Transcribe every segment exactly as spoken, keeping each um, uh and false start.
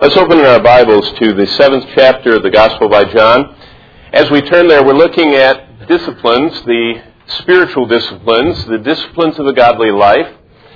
Let's open our Bibles to the seventh chapter of the Gospel by John. As we turn there, we're looking at disciplines, the spiritual disciplines, the disciplines of a godly life,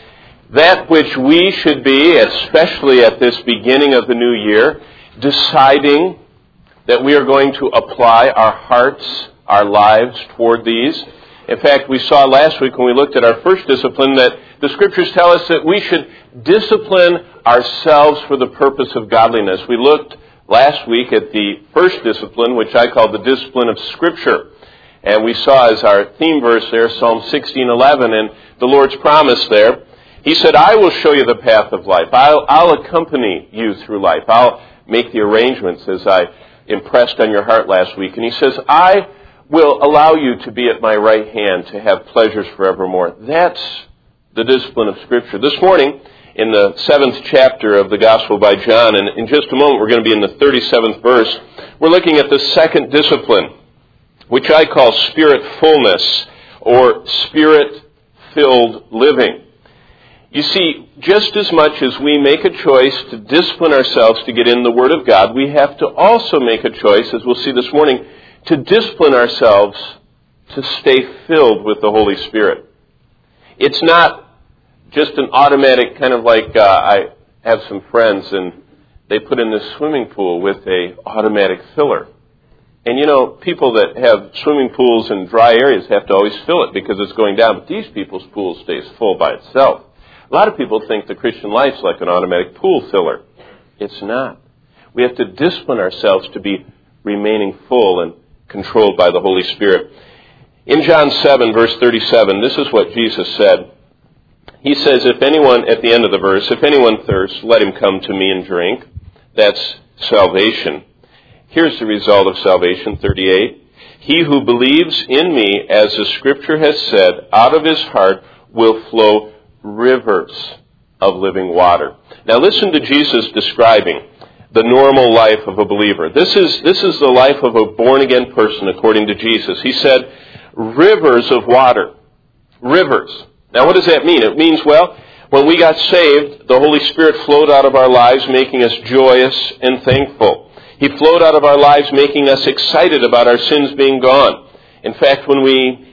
that which we should be, especially at this beginning of the new year, deciding that we are going to apply our hearts, our lives toward these. In fact, we saw last week when we looked at our first discipline that the Scriptures tell us that we should discipline ourselves for the purpose of godliness. We looked last week at the first discipline, which I call the discipline of Scripture. And we saw as our theme verse there, Psalm sixteen eleven, and the Lord's promise there. He said, I will show you the path of life. I'll, I'll accompany you through life. I'll make the arrangements as I impressed on your heart last week. And he says, I will allow you to be at my right hand to have pleasures forevermore. That's the discipline of Scripture. This morning, in the seventh chapter of the Gospel by John, and in just a moment we're going to be in the thirty-seventh verse, we're looking at the second discipline, which I call spirit fullness or spirit-filled living. You see, just as much as we make a choice to discipline ourselves to get in the Word of God, we have to also make a choice, as we'll see this morning, to discipline ourselves to stay filled with the Holy Spirit. It's not just an automatic kind of like, uh, I have some friends and they put in this swimming pool with a automatic filler. And you know, people that have swimming pools in dry areas have to always fill it because it's going down. But these people's pool stays full by itself. A lot of people think the Christian life's like an automatic pool filler. It's not. We have to discipline ourselves to be remaining full and controlled by the Holy Spirit. In John seven, verse thirty-seven, this is what Jesus said. He says, if anyone, at the end of the verse, if anyone thirsts, let him come to me and drink. That's salvation. Here's the result of salvation, thirty-eight. He who believes in me, as the Scripture has said, out of his heart will flow rivers of living water. Now listen to Jesus describing the normal life of a believer. This is, this is the life of a born-again person according to Jesus. He said, rivers of water. Rivers. Now what does that mean? It means, well, when we got saved, the Holy Spirit flowed out of our lives, making us joyous and thankful. He flowed out of our lives, making us excited about our sins being gone. In fact, when we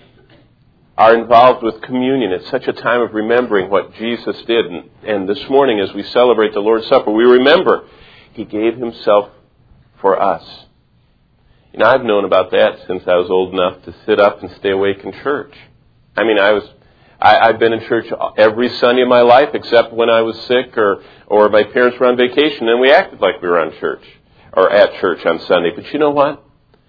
are involved with communion, it's such a time of remembering what Jesus did. And, and this morning, as we celebrate the Lord's Supper, we remember He gave Himself for us. You know, I've known about that since I was old enough to sit up and stay awake in church. I mean, I was, I, I've been in church every Sunday of my life except when I was sick or, or my parents were on vacation, and we acted like we were on church or at church on Sunday. But you know what?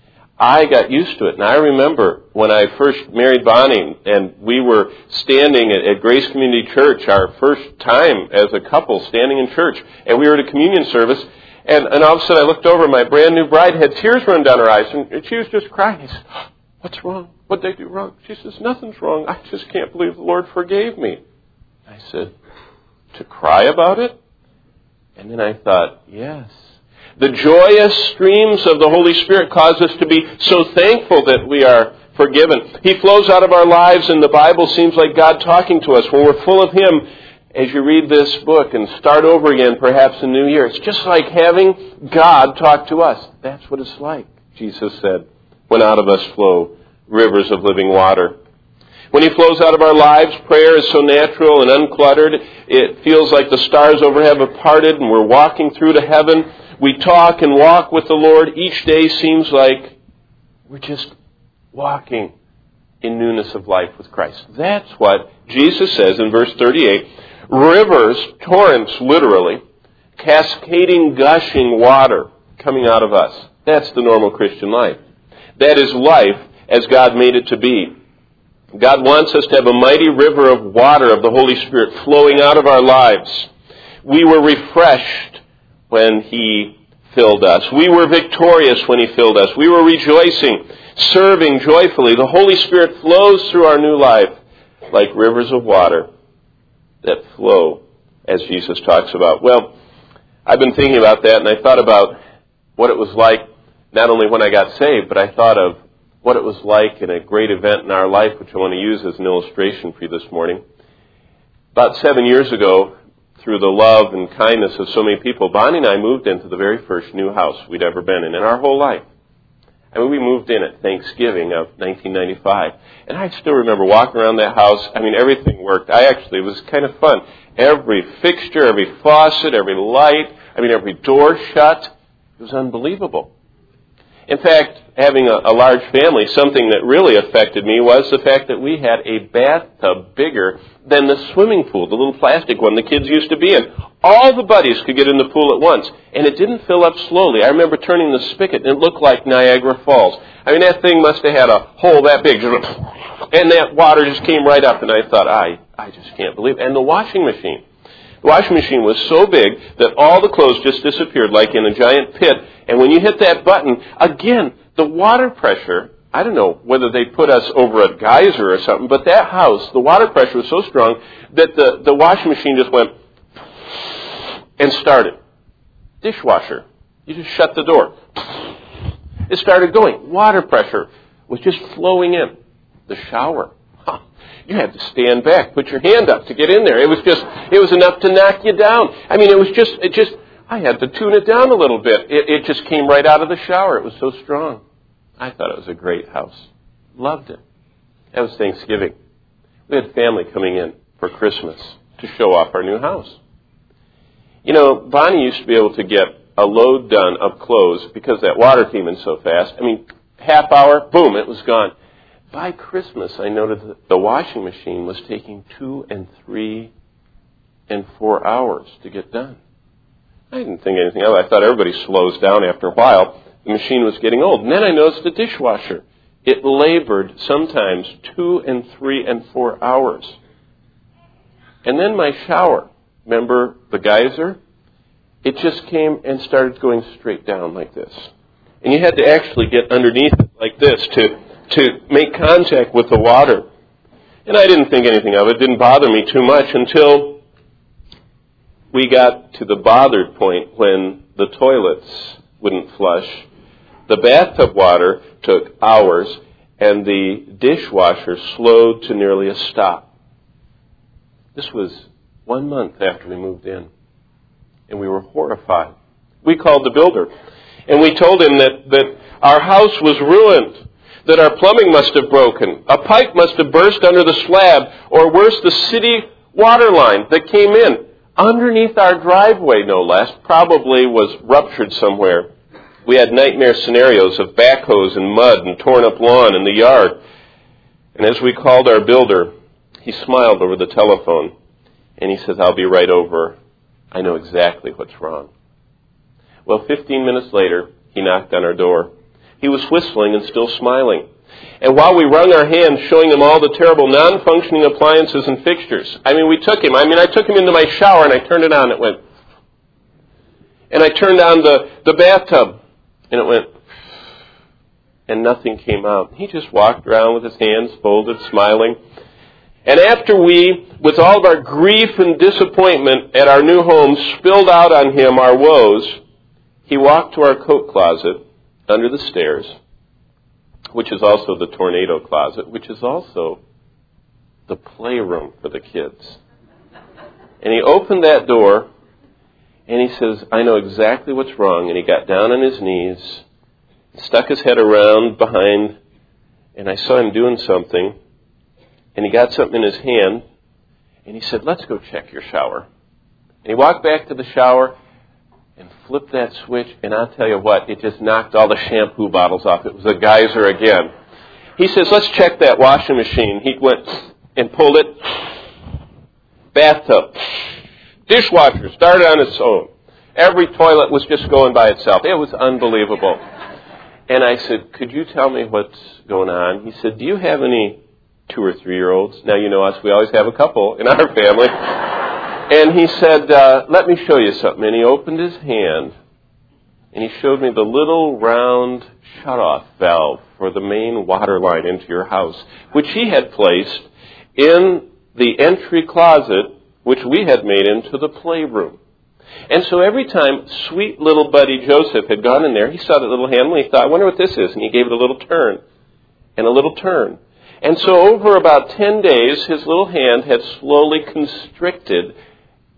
I got used to it. And I remember when I first married Bonnie and we were standing at, at Grace Community Church, our first time as a couple standing in church, and we were at a communion service, and, and all of a sudden I looked over and my brand new bride had tears run down her eyes, and she was just crying. I said, what's wrong? What did I do wrong? She says, nothing's wrong. I just can't believe the Lord forgave me. I said, to cry about it? And then I thought, yes. The joyous streams of the Holy Spirit cause us to be so thankful that we are forgiven. He flows out of our lives, and the Bible seems like God talking to us. When we're full of Him, as you read this book and start over again, perhaps in New Year, it's just like having God talk to us. That's what it's like, Jesus said, when out of us flow rivers of living water. When He flows out of our lives, prayer is so natural and uncluttered. It feels like the stars overhead have parted and we're walking through to heaven. We talk and walk with the Lord. Each day seems like we're just walking in newness of life with Christ. That's what Jesus says in verse thirty-eight. Rivers, torrents literally, cascading, gushing water coming out of us. That's the normal Christian life. That is life as God made it to be. God wants us to have a mighty river of water of the Holy Spirit flowing out of our lives. We were refreshed when He filled us. We were victorious when He filled us. We were rejoicing, serving joyfully. The Holy Spirit flows through our new life like rivers of water that flow, as Jesus talks about. Well, I've been thinking about that, and I thought about what it was like not only when I got saved, but I thought of what it was like in a great event in our life, which I want to use as an illustration for you this morning. About seven years ago, through the love and kindness of so many people, Bonnie and I moved into the very first new house we'd ever been in in our whole life. I mean, we moved in at Thanksgiving of nineteen ninety-five. And I still remember walking around that house. I mean, everything worked. I actually, it was kind of fun. Every fixture, every faucet, every light, I mean, every door shut. It was unbelievable. In fact, having a, a large family, something that really affected me was the fact that we had a bathtub bigger than the swimming pool, the little plastic one the kids used to be in. All the buddies could get in the pool at once, and it didn't fill up slowly. I remember turning the spigot, and it looked like Niagara Falls. I mean, that thing must have had a hole that big, and that water just came right up, and I thought, I, I just can't believe it. And the washing machine. The washing machine was so big that all the clothes just disappeared like in a giant pit. And when you hit that button, again, the water pressure, I don't know whether they put us over a geyser or something, but that house, the water pressure was so strong that the, the washing machine just went and started. Dishwasher. You just shut the door. It started going. Water pressure was just flowing in. The shower. Huh. You had to stand back, put your hand up to get in there. It was just, it was enough to knock you down. I mean, it was just, it just, I had to tune it down a little bit. It, it just came right out of the shower. It was so strong. I thought it was a great house. Loved it. That was Thanksgiving. We had family coming in for Christmas to show off our new house. You know, Bonnie used to be able to get a load done of clothes because that water came in so fast. I mean, half hour, boom, it was gone. By Christmas, I noted that the washing machine was taking two and three and four hours to get done. I didn't think anything of it. I thought everybody slows down after a while. The machine was getting old. And then I noticed the dishwasher. It labored sometimes two and three and four hours. And then my shower, remember the geyser? It just came and started going straight down like this. And you had to actually get underneath it like this to, to make contact with the water. And I didn't think anything of it. It didn't bother me too much until we got to the bothered point when the toilets wouldn't flush. The bathtub water took hours, and the dishwasher slowed to nearly a stop. This was one month after we moved in, and we were horrified. We called the builder, and we told him that, that our house was ruined, that our plumbing must have broken, a pipe must have burst under the slab, or worse, the city water line that came in underneath our driveway, no less, probably was ruptured somewhere. We had nightmare scenarios of backhoes and mud and torn up lawn in the yard. And as we called our builder, he smiled over the telephone, and he says, "I'll be right over. I know exactly what's wrong." Well, fifteen minutes later, he knocked on our door. He was whistling and still smiling. And while we wrung our hands, showing him all the terrible non-functioning appliances and fixtures, I mean, we took him. I mean, I took him into my shower, and I turned it on, and it went. And I turned on the, the bathtub, and it went. And nothing came out. He just walked around with his hands folded, smiling. And after we, with all of our grief and disappointment at our new home, spilled out on him our woes, he walked to our coat closet under the stairs, which is also the tornado closet, which is also the playroom for the kids. And he opened that door, and he says, "I know exactly what's wrong." And he got down on his knees, stuck his head around behind, and I saw him doing something. And he got something in his hand, and he said, "Let's go check your shower." And he walked back to the shower and flipped that switch, and I'll tell you what, it just knocked all the shampoo bottles off. It was a geyser again. He says, "Let's check that washing machine." He went and pulled it. Bathtub. Dishwasher started on its own. Every toilet was just going by itself. It was unbelievable. And I said, "Could you tell me what's going on?" He said, "Do you have any two or three-year-olds?" Now, you know us, we always have a couple in our family. And he said, uh, "Let me show you something." And he opened his hand, and he showed me the little round shutoff valve for the main water line into your house, which he had placed in the entry closet, which we had made into the playroom. And so every time sweet little buddy Joseph had gone in there, he saw that little handle, and he thought, "I wonder what this is." And he gave it a little turn, and a little turn. And so over about ten days, his little hand had slowly constricted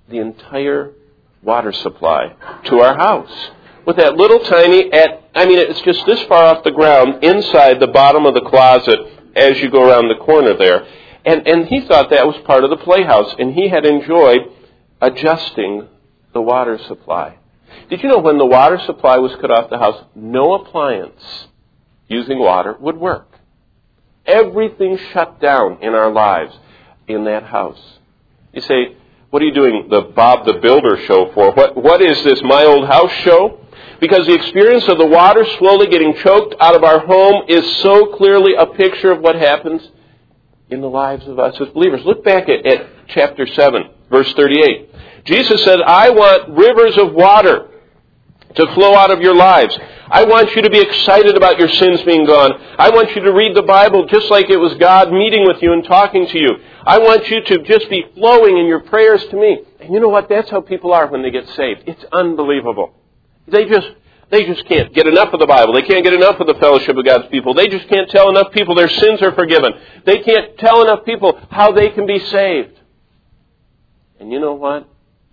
the entire water supply to our house. With that little tiny, at I mean, it's just this far off the ground, inside the bottom of the closet as you go around the corner there. And, and he thought that was part of the playhouse, and he had enjoyed adjusting the water supply. Did you know when the water supply was cut off the house, no appliance using water would work? Everything shut down in our lives in that house. You say, what are you doing the Bob the Builder show for? What What is this, My Old House show? Because the experience of the water slowly getting choked out of our home is so clearly a picture of what happens in the lives of us as believers. Look back at, at chapter seven, verse thirty-eight. Jesus said, I want rivers of water to flow out of your lives. I want you to be excited about your sins being gone. I want you to read the Bible just like it was God meeting with you and talking to you. I want you to just be flowing in your prayers to me. And you know what? That's how people are when they get saved. It's unbelievable. They just they just can't get enough of the Bible. They can't get enough of the fellowship of God's people. They just can't tell enough people their sins are forgiven. They can't tell enough people how they can be saved. And you know what?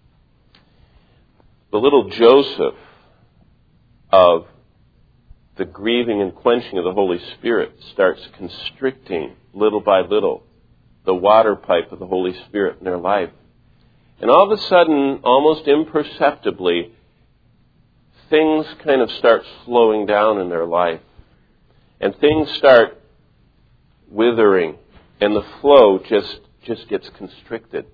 The little Joseph of the grieving and quenching of the Holy Spirit starts constricting little by little the water pipe of the Holy Spirit in their life. And all of a sudden, almost imperceptibly, things kind of start slowing down in their life. And things start withering. And the flow just, just gets constricted.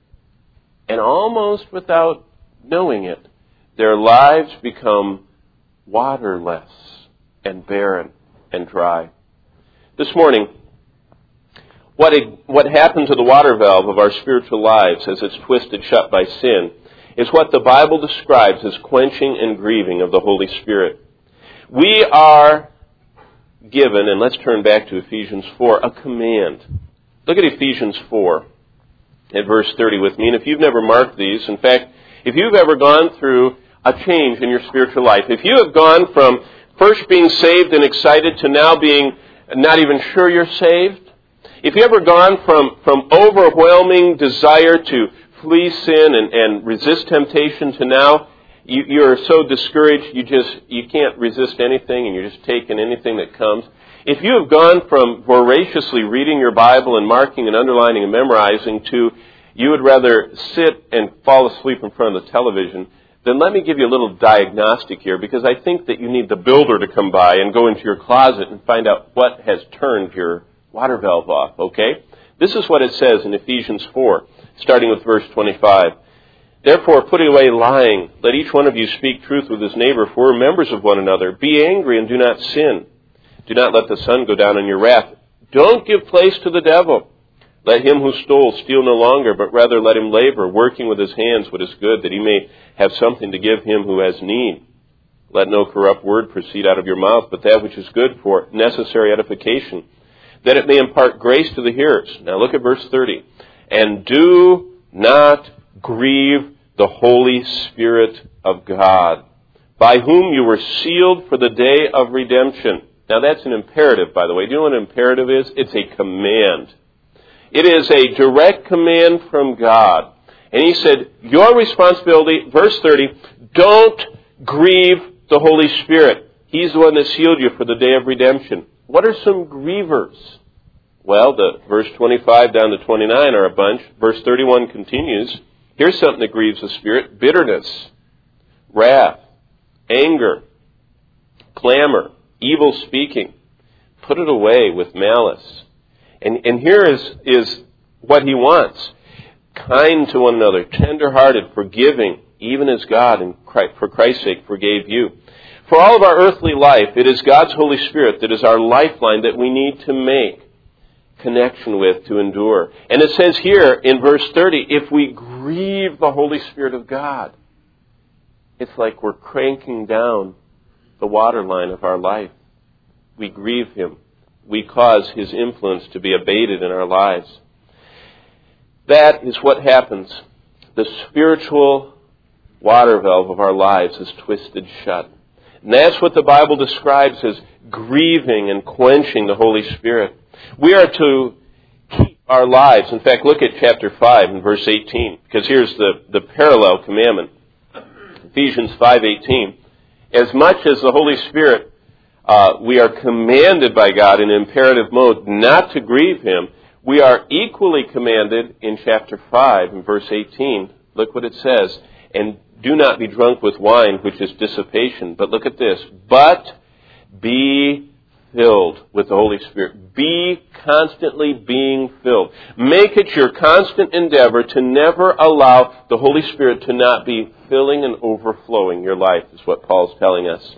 And almost without knowing it, their lives become waterless and barren and dry. This morning, what it, what happened to the water valve of our spiritual lives as it's twisted shut by sin is what the Bible describes as quenching and grieving of the Holy Spirit. We are given, and let's turn back to Ephesians four, a command. Look at Ephesians four at verse thirty with me. And if you've never marked these, in fact, if you've ever gone through a change in your spiritual life, if you have gone from first being saved and excited to now being not even sure you're saved, if you've ever gone from, from overwhelming desire to flee sin and, and resist temptation to now you, you're so discouraged you just you can't resist anything and you're just taking anything that comes. If you have gone from voraciously reading your Bible and marking and underlining and memorizing to you would rather sit and fall asleep in front of the television, then let me give you a little diagnostic here, because I think that you need the builder to come by and go into your closet and find out what has turned your water valve off, okay? This is what it says in Ephesians four, starting with verse twenty-five. Therefore, putting away lying, let each one of you speak truth with his neighbor, for we're members of one another. Be angry and do not sin. Do not let the sun go down on your wrath. Don't give place to the devil. Let him who stole steal no longer, but rather let him labor, working with his hands what is good, that he may have something to give him who has need. Let no corrupt word proceed out of your mouth, but that which is good for necessary edification, that it may impart grace to the hearers. Now look at verse thirty. And do not grieve the Holy Spirit of God, by whom you were sealed for the day of redemption. Now that's an imperative, by the way. Do you know what an imperative is? It's a command. It is a direct command from God. And he said, your responsibility, verse thirty, don't grieve the Holy Spirit. He's the one that sealed you for the day of redemption. What are some grievers? Well, the verse twenty-five down to twenty-nine are a bunch. Verse thirty-one continues. Here's something that grieves the Spirit. Bitterness, wrath, anger, clamor, evil speaking. Put it away with malice. And, and here is, is what he wants. Kind to one another, tender-hearted, forgiving, even as God, and for Christ's sake, forgave you. For all of our earthly life, it is God's Holy Spirit that is our lifeline that we need to make connection with to endure. And it says here in verse thirty, if we grieve the Holy Spirit of God, it's like we're cranking down the water line of our life. We grieve Him. We cause His influence to be abated in our lives. That is what happens. The spiritual water valve of our lives is twisted shut. And that's what the Bible describes as grieving and quenching the Holy Spirit. We are to keep our lives. In fact, look at chapter five and verse eighteen, because here's the, the parallel commandment. Ephesians five eighteen. As much as the Holy Spirit, uh, we are commanded by God in imperative mode not to grieve Him, we are equally commanded in chapter five and verse eighteen. Look what it says. And do not be drunk with wine, which is dissipation. But look at this. But be filled with the Holy Spirit. Be constantly being filled. Make it your constant endeavor to never allow the Holy Spirit to not be filling and overflowing your life, is what Paul's telling us.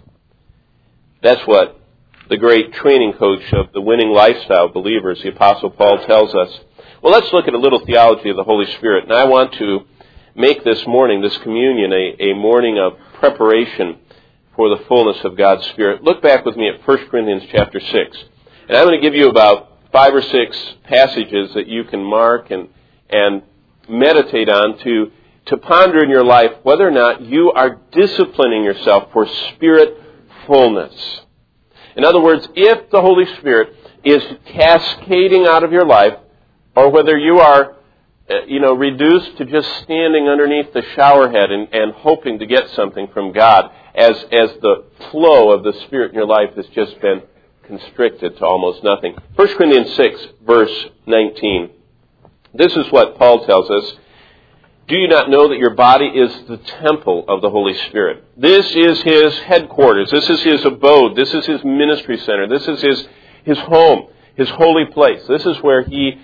That's what the great training coach of the winning lifestyle believers, the Apostle Paul, tells us. Well, let's look at a little theology of the Holy Spirit. And I want to make this morning, this communion, a, a morning of preparation for the fullness of God's Spirit. Look back with me at First Corinthians chapter six. And I'm going to give you about five or six passages that you can mark and, and meditate on to, to ponder in your life whether or not you are disciplining yourself for Spirit fullness. In other words, if the Holy Spirit is cascading out of your life, or whether you are you know, reduced to just standing underneath the shower head and, and hoping to get something from God as, as the flow of the Spirit in your life has just been constricted to almost nothing. First Corinthians six, verse nineteen. This is what Paul tells us. Do you not know that your body is the temple of the Holy Spirit? This is His headquarters. This is His abode. This is His ministry center. This is His, His home, His holy place. This is where He,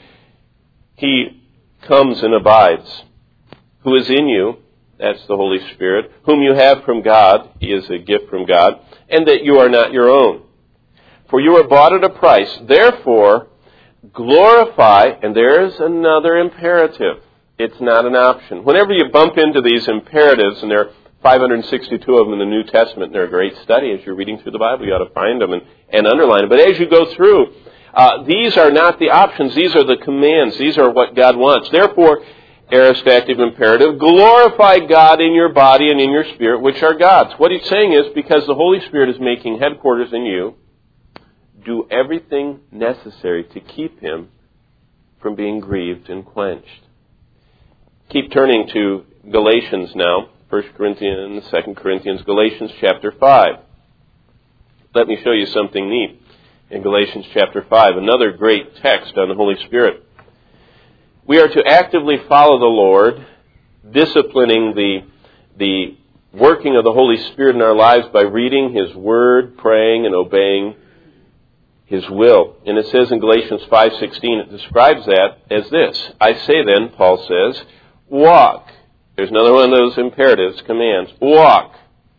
He comes and abides. Who is in you, that's the Holy Spirit, whom you have from God, He is a gift from God, and that you are not your own. For you are bought at a price. Therefore, glorify, and there's another imperative. It's not an option. Whenever you bump into these imperatives, and there are five hundred sixty-two of them in the New Testament, and they're a great study as you're reading through the Bible, you ought to find them and, and underline them. But as you go through, Uh, these are not the options. These are the commands. These are what God wants. Therefore, aorist active imperative, glorify God in your body and in your spirit, which are God's. What he's saying is, because the Holy Spirit is making headquarters in you, do everything necessary to keep Him from being grieved and quenched. Keep turning to Galatians now. First Corinthians, Second Corinthians, Galatians chapter five. Let me show you something neat. In Galatians chapter five, another great text on the Holy Spirit. We are to actively follow the Lord, disciplining the, the working of the Holy Spirit in our lives by reading His Word, praying, and obeying His will. And it says in Galatians five sixteen, it describes that as this. I say then, Paul says, walk. There's another one of those imperatives, commands. Walk.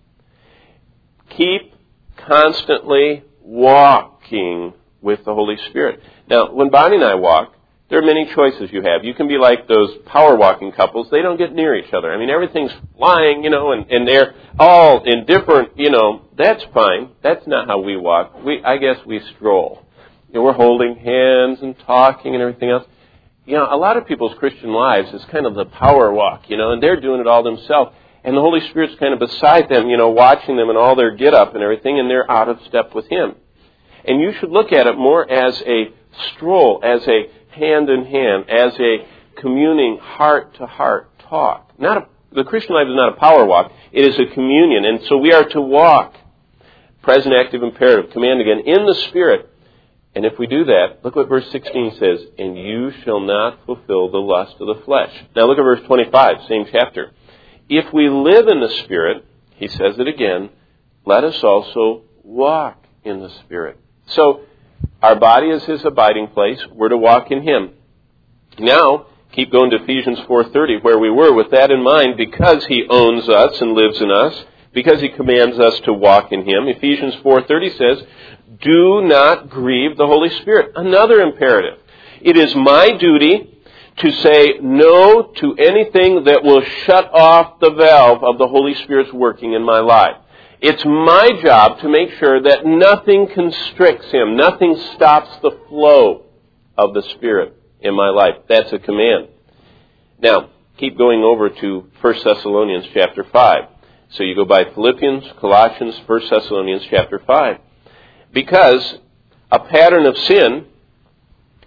Keep constantly walking with the Holy Spirit. Now, when Bonnie and I walk, there are many choices you have. You can be like those power walking couples. They don't get near each other. I mean, everything's flying, you know, and, and they're all in different, you know, that's fine. That's not how we walk. We, I guess we stroll. You know, we're holding hands and talking and everything else. You know, a lot of people's Christian lives is kind of the power walk, you know, and they're doing it all themselves. And the Holy Spirit's kind of beside them, you know, watching them and all their get-up and everything, and they're out of step with Him. And you should look at it more as a stroll, as a hand-in-hand, as a communing heart-to-heart talk. Not a, the Christian life is not a power walk. It is a communion. And so we are to walk, present active imperative, command again, in the Spirit. And if we do that, look what verse sixteen says, and you shall not fulfill the lust of the flesh. Now look at verse twenty-five, same chapter. If we live in the Spirit, he says it again, let us also walk in the Spirit. So, our body is His abiding place. We're to walk in Him. Now, keep going to Ephesians four thirty, where we were. With that in mind, because He owns us and lives in us, because He commands us to walk in Him, Ephesians four thirty says, do not grieve the Holy Spirit. Another imperative. It is my duty to say no to anything that will shut off the valve of the Holy Spirit's working in my life. It's my job to make sure that nothing constricts Him, nothing stops the flow of the Spirit in my life. That's a command. Now, keep going over to First Thessalonians chapter five. So you go by Philippians, Colossians, First Thessalonians chapter five. Because a pattern of sin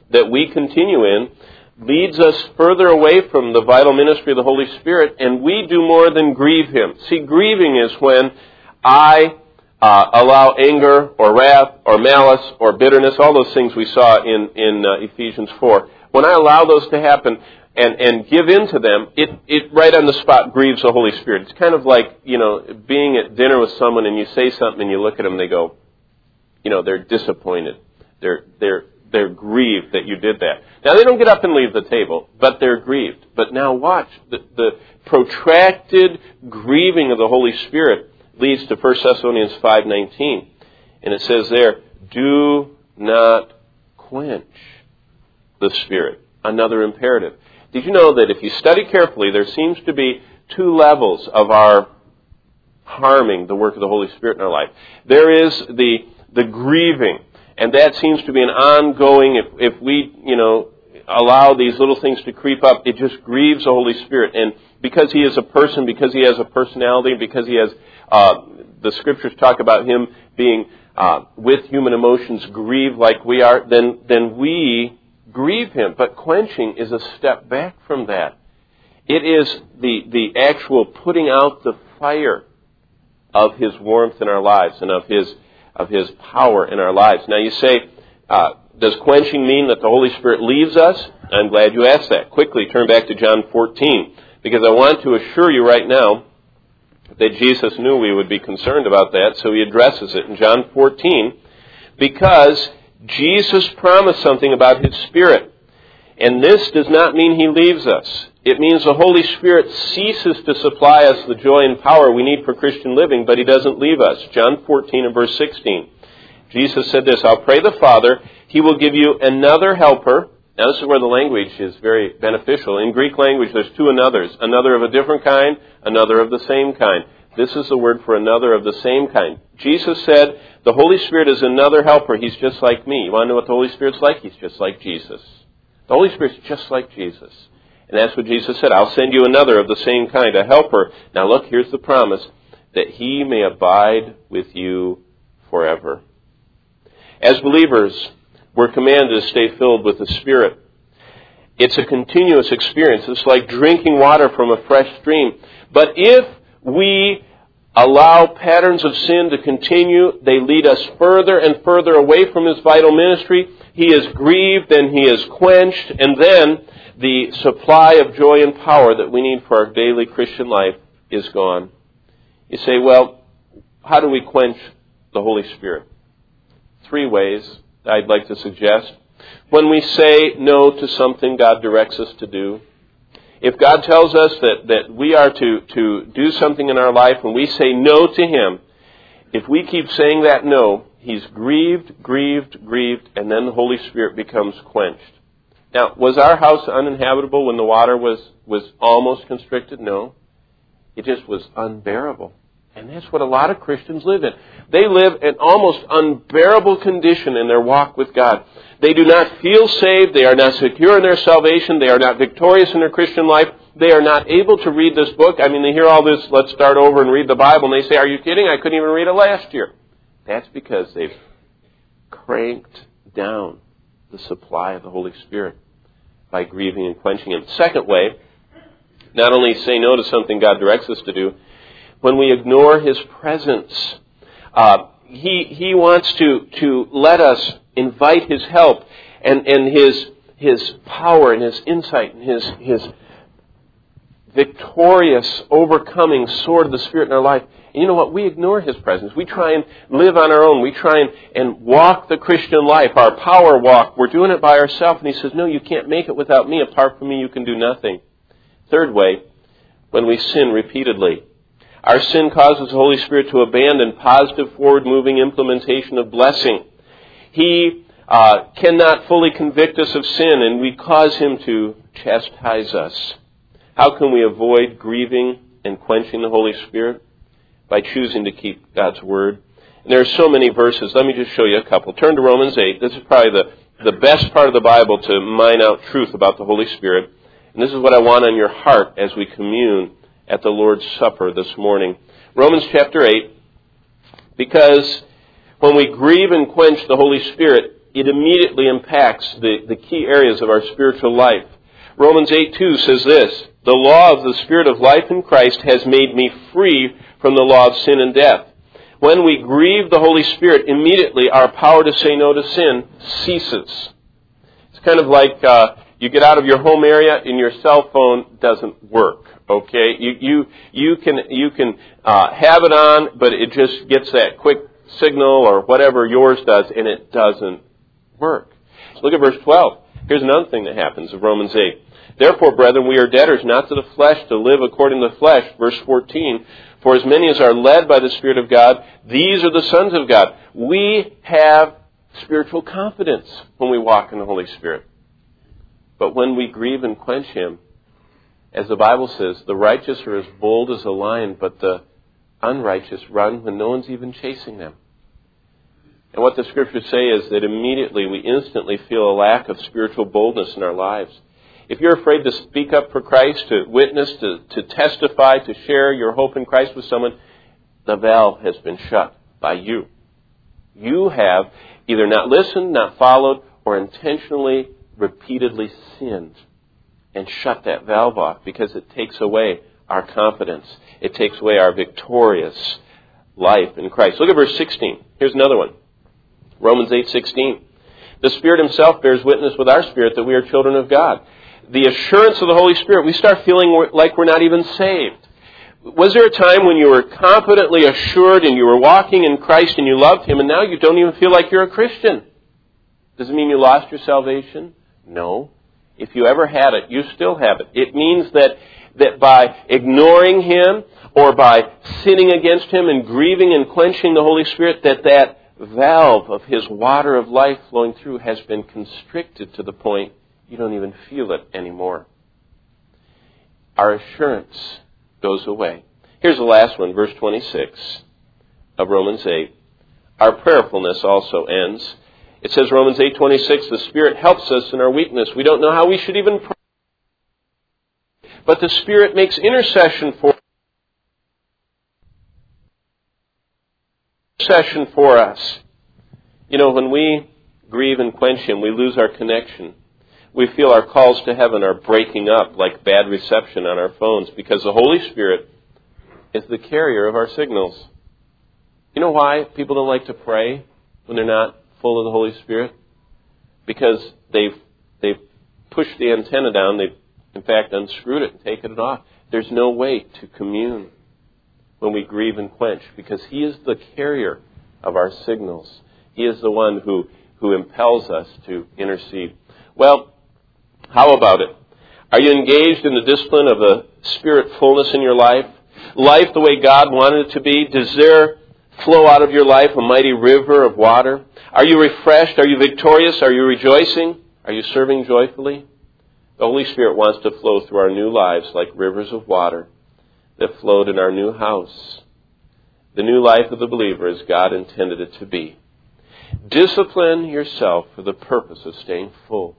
that we continue in leads us further away from the vital ministry of the Holy Spirit, and we do more than grieve Him. See, grieving is when I uh, allow anger or wrath or malice or bitterness, all those things we saw in, in uh, Ephesians four. When I allow those to happen and, and give in to them, it, it right on the spot grieves the Holy Spirit. It's kind of like, you know, being at dinner with someone and you say something and you look at them and they go, you know, they're disappointed. They're, they're, they're grieved that you did that. Now, they don't get up and leave the table, but they're grieved. But now watch, the, the protracted grieving of the Holy Spirit leads to First Thessalonians five nineteen. And it says there, do not quench the Spirit. Another imperative. Did you know that if you study carefully, there seems to be two levels of our harming the work of the Holy Spirit in our life. There is the, the grieving. And that seems to be an ongoing, if, if we, you know, allow these little things to creep up, it just grieves the Holy Spirit. And because He is a person, because He has a personality, because He has, uh, the Scriptures talk about Him being uh, with human emotions grieved like we are, then, then we grieve Him. But quenching is a step back from that. It is the, the actual putting out the fire of His warmth in our lives and of His of His power in our lives. Now you say, uh, does quenching mean that the Holy Spirit leaves us? I'm glad you asked that. Quickly turn back to John fourteen, because I want to assure you right now that Jesus knew we would be concerned about that, so He addresses it in John fourteen, because Jesus promised something about His Spirit. And this does not mean He leaves us. It means the Holy Spirit ceases to supply us the joy and power we need for Christian living, but He doesn't leave us. John fourteen and verse sixteen. Jesus said this, I'll pray the Father, He will give you another helper. Now this is where the language is very beneficial. In Greek language there's two anothers. Another of a different kind, another of the same kind. This is the word for another of the same kind. Jesus said, the Holy Spirit is another helper. He's just like me. You want to know what the Holy Spirit's like? He's just like Jesus. The Holy Spirit's just like Jesus. And that's what Jesus said. I'll send you another of the same kind, a helper. Now look, here's the promise, that He may abide with you forever. As believers, we're commanded to stay filled with the Spirit. It's a continuous experience. It's like drinking water from a fresh stream. But if we allow patterns of sin to continue, they lead us further and further away from His vital ministry. He is grieved and He is quenched, and then the supply of joy and power that we need for our daily Christian life is gone. You say, well, how do we quench the Holy Spirit? Three ways I'd like to suggest. When we say no to something God directs us to do, if God tells us that, that we are to, to do something in our life and we say no to Him, if we keep saying that no, He's grieved, grieved, grieved, and then the Holy Spirit becomes quenched. Now, was our house uninhabitable when the water was, was almost constricted? No. It just was unbearable. And that's what a lot of Christians live in. They live in almost unbearable condition in their walk with God. They do not feel saved. They are not secure in their salvation. They are not victorious in their Christian life. They are not able to read this book. I mean, they hear all this, let's start over and read the Bible, and they say, are you kidding? I couldn't even read it last year. That's because they've cranked down the supply of the Holy Spirit by grieving and quenching Him. Second way, not only say no to something God directs us to do, when we ignore His presence, uh, He He wants to, to let us invite His help and, and His His power and His insight and His His victorious, overcoming sword of the Spirit in our life. And you know what? We ignore His presence. We try and live on our own. We try and, and walk the Christian life, our power walk. We're doing it by ourselves. And He says, no, you can't make it without me. Apart from me, you can do nothing. Third way, when we sin repeatedly. Our sin causes the Holy Spirit to abandon positive, forward-moving implementation of blessing. He uh, cannot fully convict us of sin, and we cause Him to chastise us. How can we avoid grieving and quenching the Holy Spirit? By choosing to keep God's Word. And there are so many verses. Let me just show you a couple. Turn to Romans eight. This is probably the, the best part of the Bible to mine out truth about the Holy Spirit. And this is what I want on your heart as we commune at the Lord's Supper this morning. Romans chapter eight. Because when we grieve and quench the Holy Spirit, it immediately impacts the, the key areas of our spiritual life. Romans eight two says this, "The law of the Spirit of life in Christ has made me free from the law of sin and death." When we grieve the Holy Spirit, immediately our power to say no to sin ceases. It's kind of like uh, you get out of your home area and your cell phone doesn't work. Okay, you you you can you can uh, have it on, but it just gets that quick signal or whatever yours does, and it doesn't work. Look at verse twelve. Here's another thing that happens of Romans eight. "Therefore, brethren, we are debtors not to the flesh to live according to the flesh." Verse fourteen. "For as many as are led by the Spirit of God, these are the sons of God." We have spiritual confidence when we walk in the Holy Spirit. But when we grieve and quench Him, as the Bible says, the righteous are as bold as a lion, but the unrighteous run when no one's even chasing them. And what the Scriptures say is that immediately we instantly feel a lack of spiritual boldness in our lives. If you're afraid to speak up for Christ, to witness, to, to testify, to share your hope in Christ with someone, the valve has been shut by you. You have either not listened, not followed, or intentionally, repeatedly sinned and shut that valve off because it takes away our confidence. It takes away our victorious life in Christ. Look at verse sixteen. Here's another one. Romans eight sixteen. "The Spirit Himself bears witness with our spirit that we are children of God." The assurance of the Holy Spirit, we start feeling like we're not even saved. Was there a time when you were confidently assured and you were walking in Christ and you loved Him, and now you don't even feel like you're a Christian? Does it mean you lost your salvation? No. If you ever had it, you still have it. It means that, that by ignoring Him or by sinning against Him and grieving and quenching the Holy Spirit, that that valve of His water of life flowing through has been constricted to the point you don't even feel it anymore. Our assurance goes away. Here's the last one, verse twenty-six of Romans eight. Our prayerfulness also ends. It says, Romans eight twenty-six, "The Spirit helps us in our weakness. We don't know how we should even pray, but the Spirit makes intercession for intercession for us." You know, when we grieve and quench Him, we lose our connection. We feel our calls to heaven are breaking up like bad reception on our phones because the Holy Spirit is the carrier of our signals. You know why people don't like to pray when they're not full of the Holy Spirit? Because they've they've pushed the antenna down. They've, in fact, unscrewed it and taken it off. There's no way to commune when we grieve and quench because He is the carrier of our signals. He is the one who, who impels us to intercede. Well, how about it? Are you engaged in the discipline of the Spirit fullness in your life? Life the way God wanted it to be? Does there flow out of your life a mighty river of water? Are you refreshed? Are you victorious? Are you rejoicing? Are you serving joyfully? The Holy Spirit wants to flow through our new lives like rivers of water that flowed in our new house. The new life of the believer as God intended it to be. Discipline yourself for the purpose of staying full,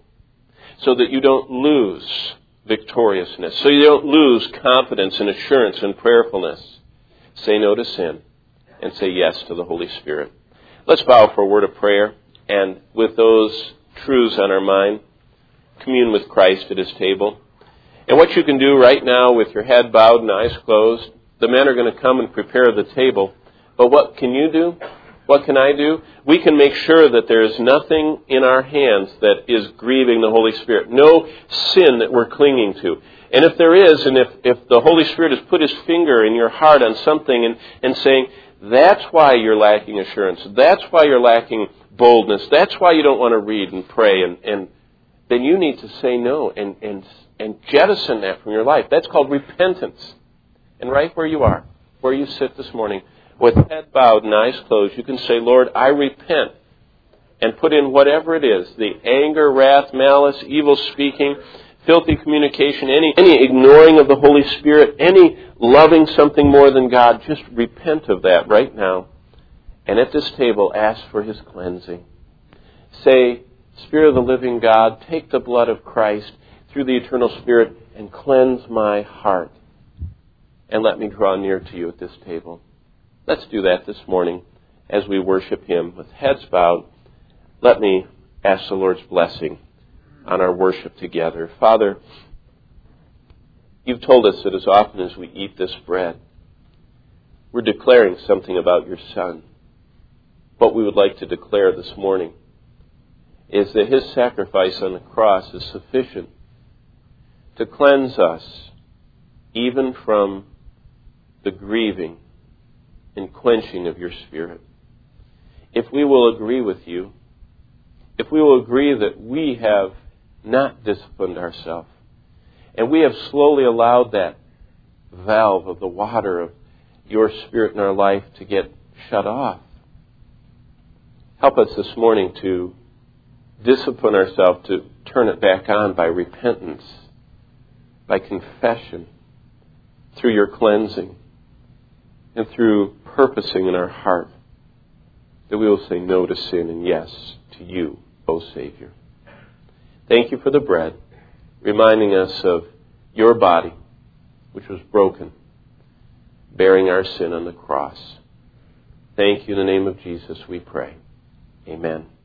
so that you don't lose victoriousness, so you don't lose confidence and assurance and prayerfulness. Say no to sin and say yes to the Holy Spirit. Let's bow for a word of prayer, and with those truths on our mind, commune with Christ at His table. And what you can do right now with your head bowed and eyes closed, the men are going to come and prepare the table. But what can you do? What can I do? We can make sure that there is nothing in our hands that is grieving the Holy Spirit. No sin that we're clinging to. And if there is, and if, if the Holy Spirit has put His finger in your heart on something and, and saying, that's why you're lacking assurance, that's why you're lacking boldness, that's why you don't want to read and pray, and, and then you need to say no and, and, and jettison that from your life. That's called repentance. And right where you are, where you sit this morning, with head bowed and eyes closed, you can say, Lord, I repent, and put in whatever it is, the anger, wrath, malice, evil speaking, filthy communication, any, any ignoring of the Holy Spirit, any loving something more than God. Just repent of that right now. And at this table, ask for His cleansing. Say, Spirit of the living God, take the blood of Christ through the eternal Spirit and cleanse my heart. And let me draw near to you at this table. Let's do that this morning as we worship Him with heads bowed. Let me ask the Lord's blessing on our worship together. Father, you've told us that as often as we eat this bread, we're declaring something about your Son. What we would like to declare this morning is that his sacrifice on the cross is sufficient to cleanse us even from the grieving and quenching of your Spirit. If we will agree with you, if we will agree that we have not disciplined ourselves, and we have slowly allowed that valve of the water of your Spirit in our life to get shut off, help us this morning to discipline ourselves to turn it back on by repentance, by confession, through your cleansing, and through purposing in our heart that we will say no to sin and yes to you, O Savior. Thank you for the bread, reminding us of your body, which was broken, bearing our sin on the cross. Thank you in the name of Jesus we pray. Amen.